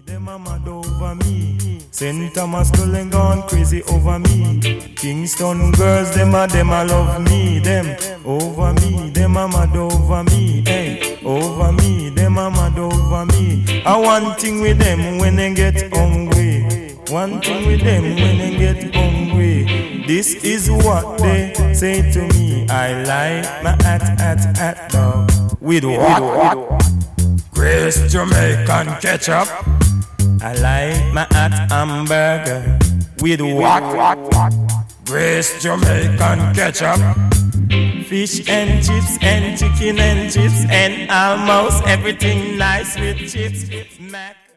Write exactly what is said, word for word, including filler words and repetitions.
them a mad over me. Saint Thomas Cullen gone crazy over me. Kingston girls, them a them a love me. Them over me, them a mad over me. Hey, over me, them a mad over me. I one thing with them when they get hungry. One thing with them when they get hungry. This is what they say to me. I like my at at at dog with what? Grace Jamaican ketchup. I like my at hamburger with what? Grace Jamaican ketchup. Fish and chips and chicken and chips and almost everything nice with chips. Mac